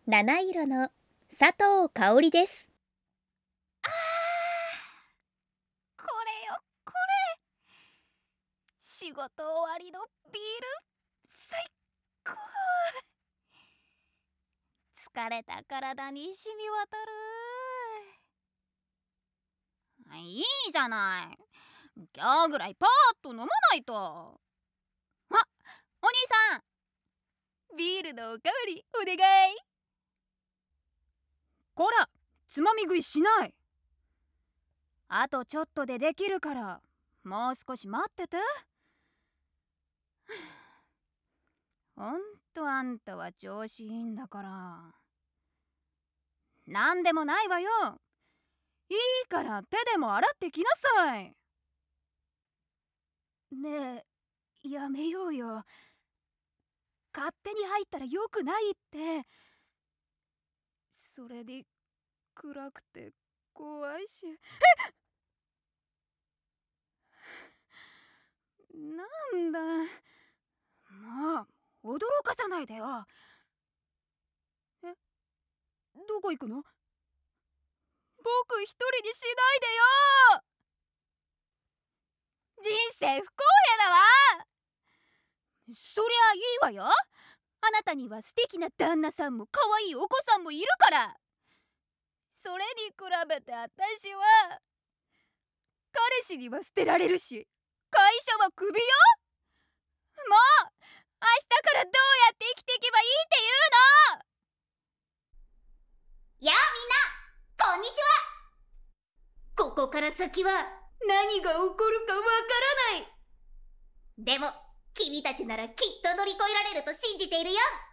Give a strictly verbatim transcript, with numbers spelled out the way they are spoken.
七色の佐藤香織です。 あー、これよこれ。仕事終わりのビール最高。疲れた体に染み渡る。いいじゃない、今日ぐらいパーッと飲まないと。あ、お兄さん、ビールのおかわりお願い。 こら、つまみ食いしない。あとちょっとでできるから、もう少し待ってて。ほんとあんたは調子いいんだから。なんでもないわよ。いいから手でも洗ってきなさい。ねえ、やめようよ。勝手に入ったらよくないって。それで暗くて怖いし。えっなんだ、もう驚かさないでよ。え、どこ行くの？僕一人にしないでよ。 人生不公平だわ。 そりゃいいわよ。あなたには素敵な旦那さんも可愛いお子さんもいるから。それに比べて私は、彼氏には捨てられるし、会社はクビよ。もう明日からどうやって生きていけばいいっていうの。 やあみんな、こんにちは。ここから先は何が起こるかわからない。でも君たちならきっと乗り越えられると信じているよ。